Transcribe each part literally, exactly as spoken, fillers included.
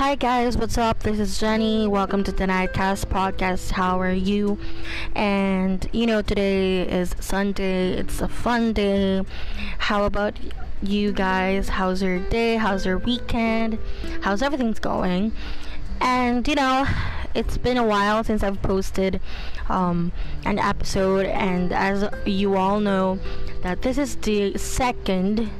Hi guys, what's up? This is Jenny. Welcome to the Nightcast podcast. How are you? And you know, today is Sunday. It's a fun day. How about you guys? How's your day? How's your weekend? How's everything's going? And you know, it's been a while since I've posted um, an episode, and as you all know, that this is the second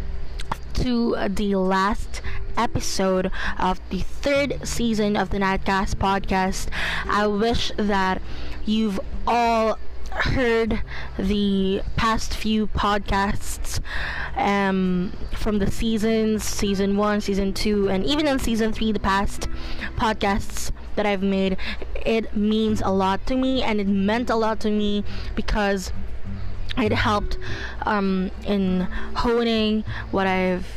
to the last episode of the third season of the Nightcast podcast. I wish that you've all heard the past few podcasts um, from the seasons, season one, season two, and even in season three, the past podcasts that I've made. It means a lot to me, and it meant a lot to me because it helped um, in honing what I've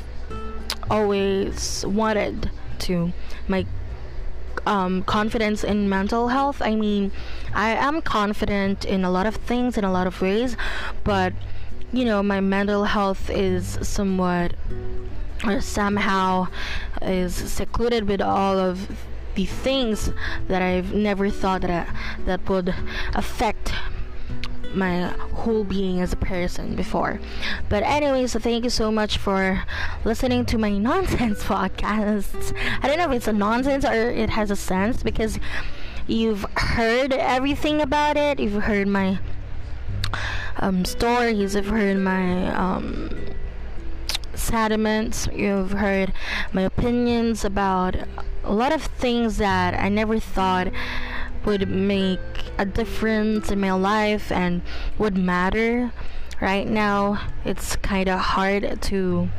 always wanted to, my um, confidence in mental health. I mean, I am confident in a lot of things, in a lot of ways, but you know, my mental health is somewhat or somehow is secluded with all of the things that I've never thought that I, that would affect my whole being as a person before. But anyways, so thank you so much for listening to my nonsense podcasts. I don't know if it's a nonsense or it has a sense, because you've heard everything about it. You've heard my um, stories, you've heard my um, sentiments, you've heard my opinions about a lot of things that I never thought would make a difference in my life and would matter. Right now, it's kind of hard to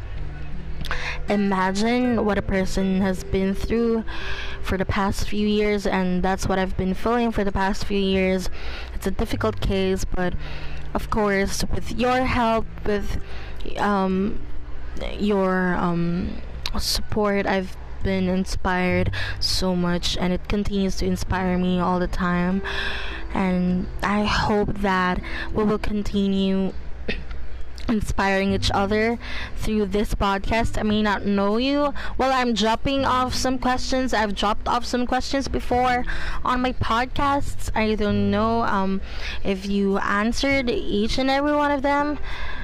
imagine what a person has been through for the past few years, and that's what I've been feeling for the past few years. It's a difficult case, but of course, with your help, with um, your um, support, I've been inspired so much, and it continues to inspire me all the time. And I hope that we will continue inspiring each other through this podcast. I may not know you. Well, I'm dropping off some questions. I've dropped off some questions before on my podcasts. I don't know um, if you answered each and every one of them,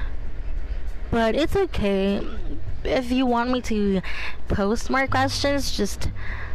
but it's okay. If you want me to post more questions, just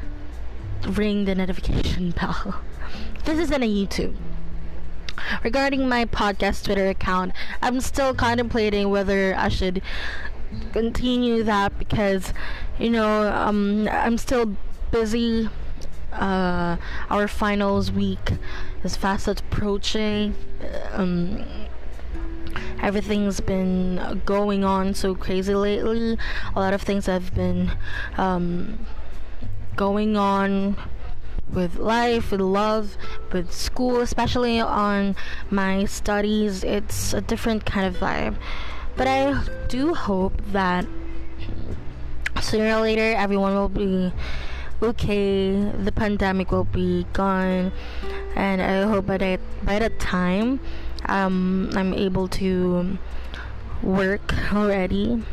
ring the notification bell. This isn't a YouTube. Regarding my podcast Twitter account, I'm still contemplating whether I should continue that, because you know um, I'm still busy. Uh, our finals week is fast approaching. Um, Everything's been going on so crazy lately. A lot of things have been um, going on with life, with love, with school, especially on my studies. It's a different kind of vibe. But I do hope that sooner or later everyone will be okay, the pandemic will be gone, and I hope by that by that time um, I'm able to work already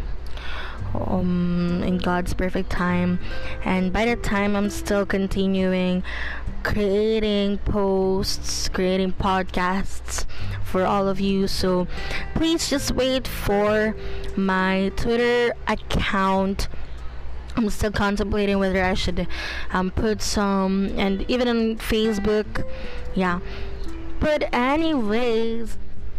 um, in God's perfect time, and by that time I'm still continuing creating posts, creating podcasts for all of you. So please just wait for my Twitter account. I'm still contemplating whether I should um, put some, and even on Facebook, yeah. But anyways,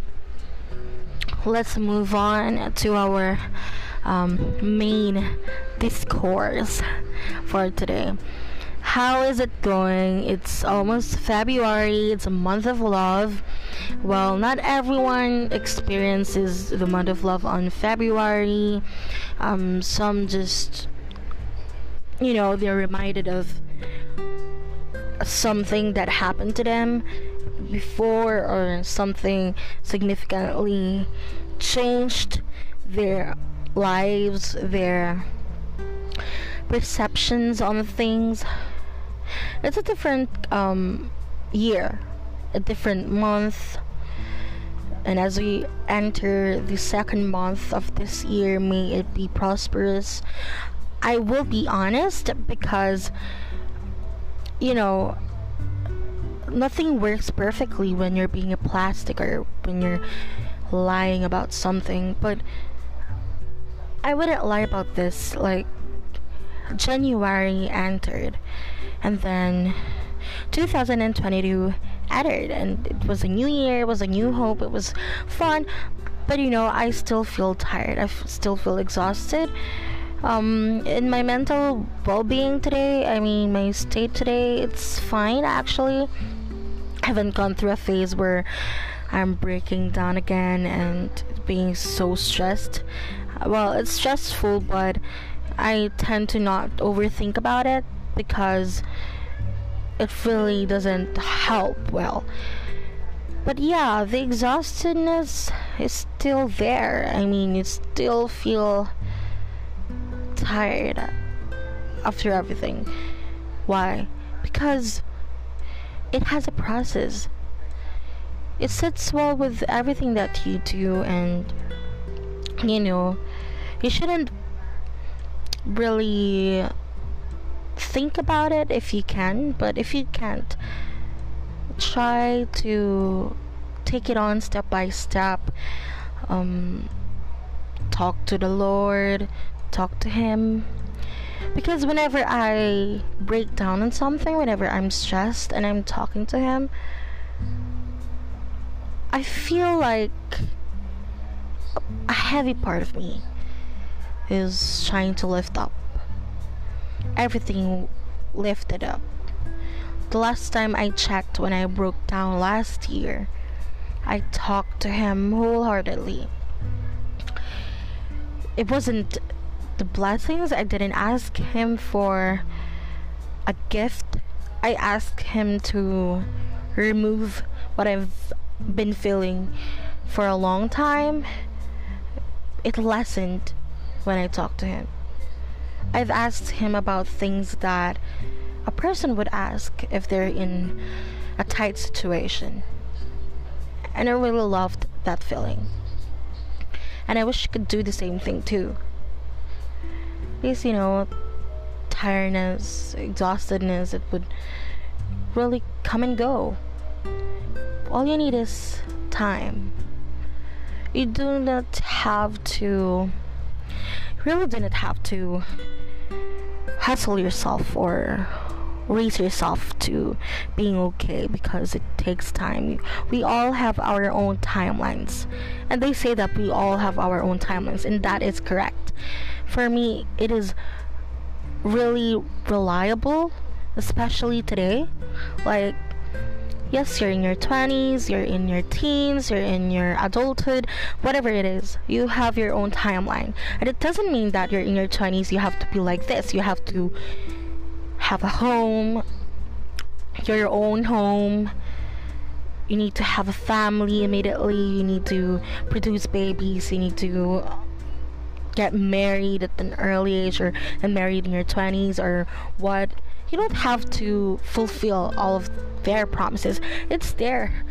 let's move on to our um, main discourse for today. How is it going? It's almost February. It's a month of love. Well, not everyone experiences the month of love on February. Um, some just, you know, they're reminded of something that happened to them before, or something significantly changed their lives, their perceptions on things. It's a different um, year, a different month, and as we enter the second month of this year, may it be prosperous. I will be honest, because you know nothing works perfectly when you're being a plastic or when you're lying about something. But I wouldn't lie about this. Like, January entered, and then two thousand twenty-two entered, and it was a new year, it was a new hope, it was fun. But you know, I still feel tired. I f- still feel exhausted. Um, in my mental well-being today, I mean, my state today, it's fine actually. I haven't gone through a phase where I'm breaking down again and being so stressed. Well, it's stressful, but I tend to not overthink about it because it really doesn't help well. But yeah, the exhaustedness is still there. I mean, you still feel tired after everything. Why? Because it has a process. It sits well with everything that you do, and you know, you shouldn't really think about it if you can, but if you can't, try to take it on step by step. Um, talk to the Lord, talk to Him. Because whenever I break down on something, whenever I'm stressed and I'm talking to Him, I feel like a heavy part of me is trying to lift up. Everything lifted up. The last time I checked, when I broke down last year, I talked to Him wholeheartedly. It wasn't the blessings. I didn't ask Him for a gift. I asked Him to remove what I've been feeling for a long time. It lessened when I talked to Him. I've asked Him about things that a person would ask if they're in a tight situation. And I really loved that feeling. And I wish I could do the same thing too. Because, you know, tiredness, exhaustedness, it would really come and go. All you need is time. You do not have to, really do not have to hustle yourself or raise yourself to being okay, because it takes time. We all have our own timelines, and they say that we all have our own timelines, and that is correct. For me, it is really reliable, especially today. Like, yes, you're in your twenties, you're in your teens, you're in your adulthood, whatever it is, you have your own timeline. And it doesn't mean that you're in your twenties, you have to be like this. You have to have a home, your own home. You need to have a family immediately. You need to produce babies. You need to get married at an early age, or and married in your twenties, or what. You don't have to fulfill all of their promises. It's their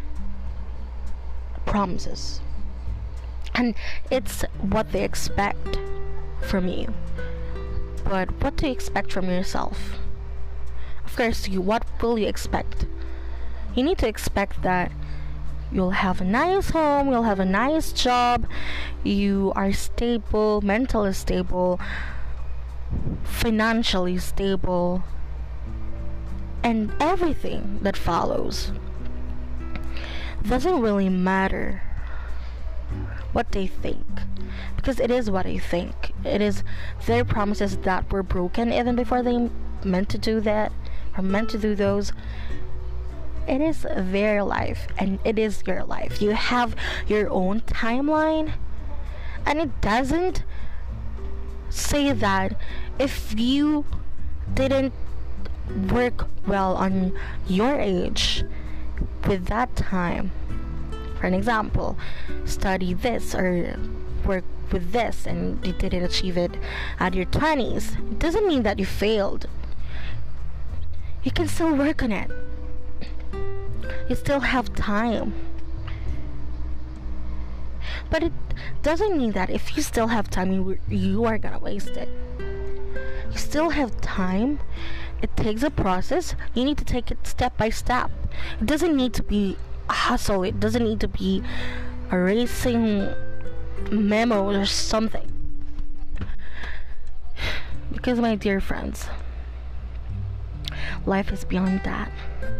promises, and it's what they expect from you. But what do you expect from yourself? Of course, you, what will you expect? You need to expect that you'll have a nice home, you'll have a nice job, you are stable, mentally stable, financially stable, and everything that follows. Doesn't really matter what they think, because it is what they think. It is their promises that were broken even before they meant to do that, or meant to do those. It is their life, and it is your life. You have your own timeline, and it doesn't say that if you didn't work well on your age with that time, for an example, study this or work with this, and you didn't achieve it at your twenties, it doesn't mean that you failed. You can still work on it. You still have time. But it doesn't mean that if you still have time, you, you are gonna waste it. You still have time. It takes a process. You need to take it step by step. It doesn't need to be a hustle. It doesn't need to be a racing memo or something. Because, my dear friends, life is beyond that.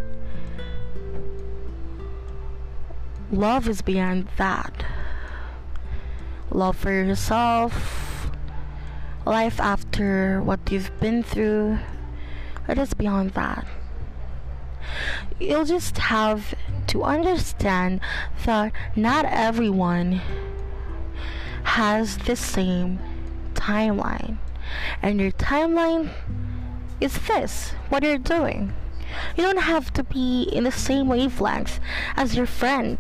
Love is beyond that. Love for yourself, life after what you've been through, it is beyond that. You'll just have to understand that not everyone has the same timeline. And your timeline is this, what you're doing. You don't have to be in the same wavelength as your friend.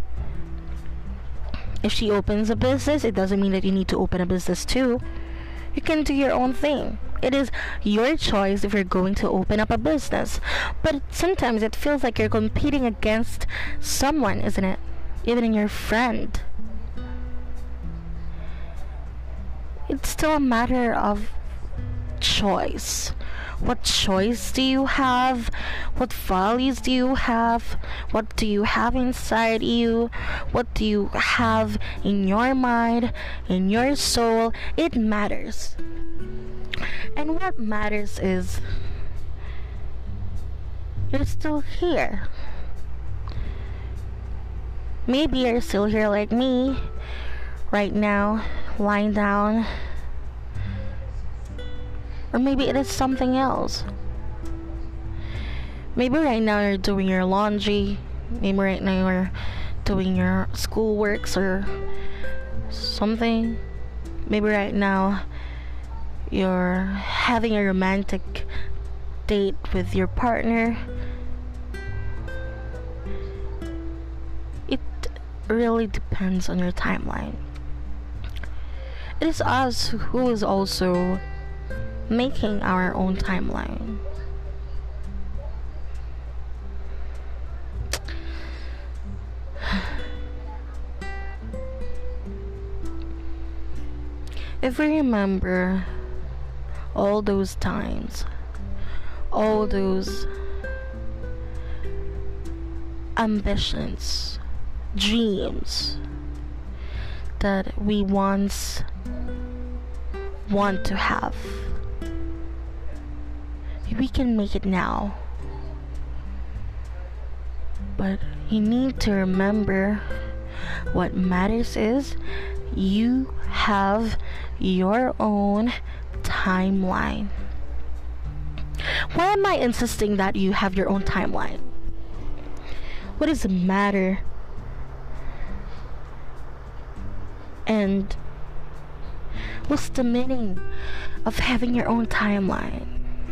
If she opens a business, it doesn't mean that you need to open a business too. You can do your own thing. It is your choice if you're going to open up a business. But sometimes it feels like you're competing against someone, isn't it? Even in your friend. It's still a matter of choice. What choice do you have? What values do you have? What do you have inside you? What do you have in your mind, in your soul? It matters. And what matters is you're still here. Maybe you're still here like me right now, lying down. Or maybe it is something else. Maybe right now you're doing your laundry. Maybe right now you're doing your schoolworks or something. Maybe right now you're having a romantic date with your partner. It really depends on your timeline. It is us who is also making our own timeline. If we remember all those times, all those ambitions, dreams that we once want to have, we can make it now. But you need to remember what matters is you have your own timeline. Why am I insisting that you have your own timeline? What does it matter? And what's the meaning of having your own timeline?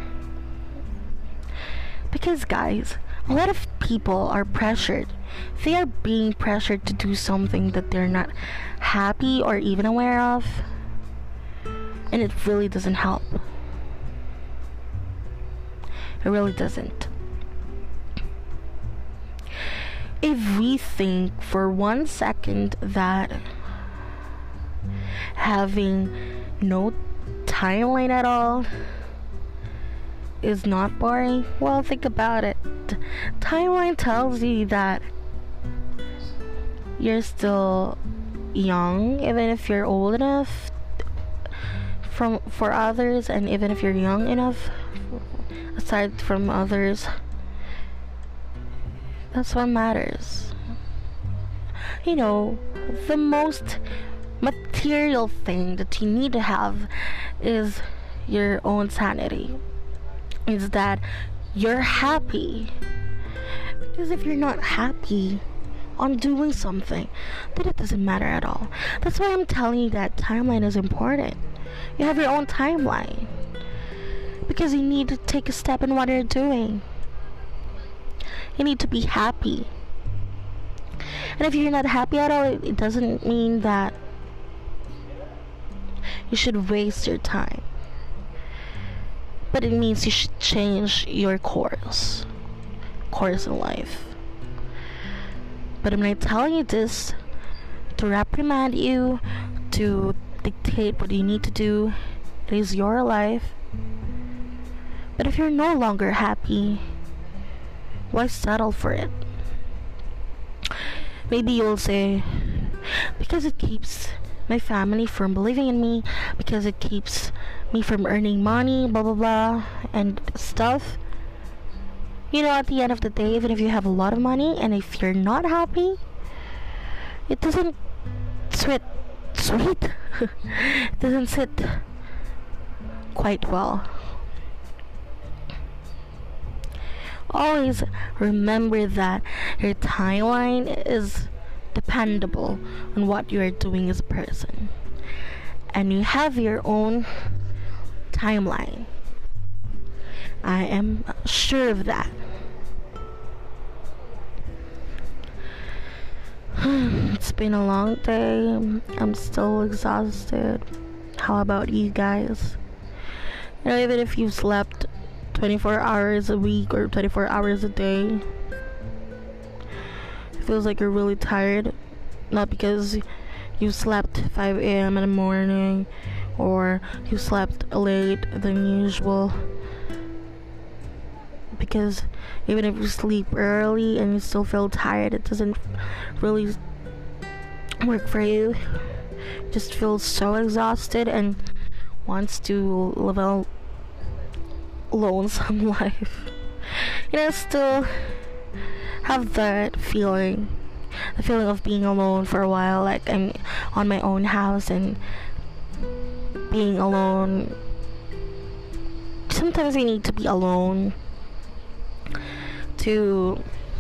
Because, guys, a lot of people are pressured. They are being pressured to do something that they're not happy or even aware of. And it really doesn't help. It really doesn't. If we think for one second that having no timeline at all is not boring, well, think about it. Timeline tells you that you're still young, even if you're old enough from for others, and even if you're young enough aside from others. That's what matters. You know, the most material thing that you need to have is your own sanity. Is that you're happy. Because if you're not happy on doing something, then it doesn't matter at all. That's why I'm telling you that timeline is important. You have your own timeline. Because you need to take a step in what you're doing. You need to be happy. And if you're not happy at all, it, it doesn't mean that you should waste your time. But it means you should change your course. Course in life. But I'm not telling you this to reprimand you, to dictate what you need to do. It is your life. But if you're no longer happy, why settle for it? Maybe you'll say, because it keeps my family from believing in me, because it keeps me from earning money, blah blah blah, and stuff. You know, at the end of the day, even if you have a lot of money and if you're not happy, it doesn't sweet, sweet, it doesn't sit quite well. Always remember that your timeline is dependable on what you are doing as a person, and you have your own timeline. I am sure of that. It's been a long day. I'm still exhausted. How about you guys? You know, even if you slept twenty-four hours a week or twenty-four hours a day, it feels like you're really tired. Not because you slept five a.m. in the morning or you slept late than usual. Because even if you sleep early and you still feel tired, it doesn't really work for you. You just feel so exhausted and wants to live a lonesome life. You know, still have that feeling, the feeling of being alone for a while, like I'm on my own house and being alone. Sometimes you need to be alone to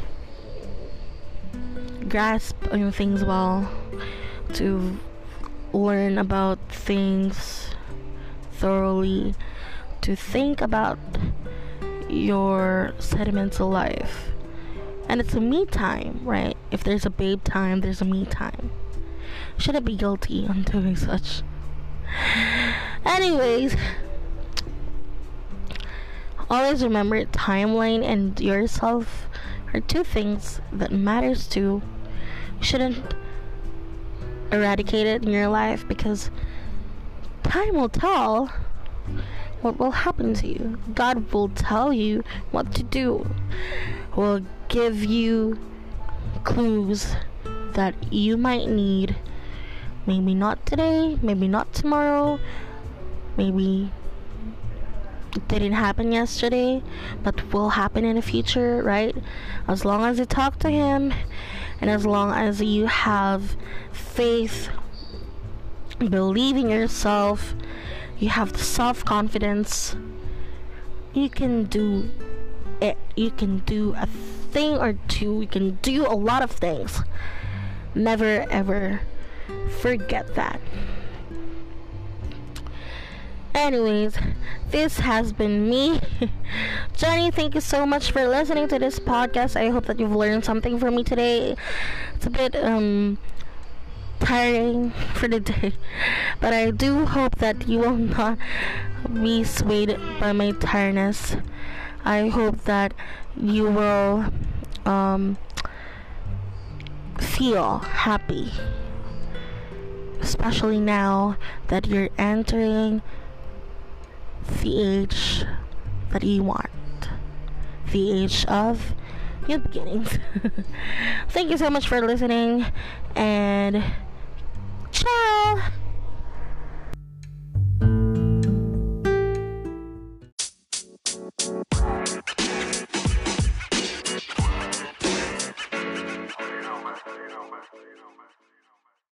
grasp on things well, to learn about things thoroughly, to think about your sentimental life. And it's a me time, right? If there's a babe time, there's a me time. Shouldn't be guilty on doing such. Anyways, always remember timeline and yourself are two things that matters to. You shouldn't eradicate it in your life, because time will tell what will happen to you. God will tell you what to do. Will give you clues that you might need. Maybe not today, maybe not tomorrow, maybe it didn't happen yesterday, but will happen in the future, right? As long as you talk to Him, and as long as you have faith, believe in yourself, you have the self-confidence, you can do it. You can do a thing or two. You can do a lot of things. Never ever forget that. Anyways, this has been me, Jenny. Thank you so much for listening to this podcast. I hope that you've learned something from me today. It's a bit um tiring for the day, but I do hope that you will not be swayed by my tiredness. I hope that you will um feel happy, especially now that you're entering the age that you want, the age of new beginnings. Thank you so much for listening, and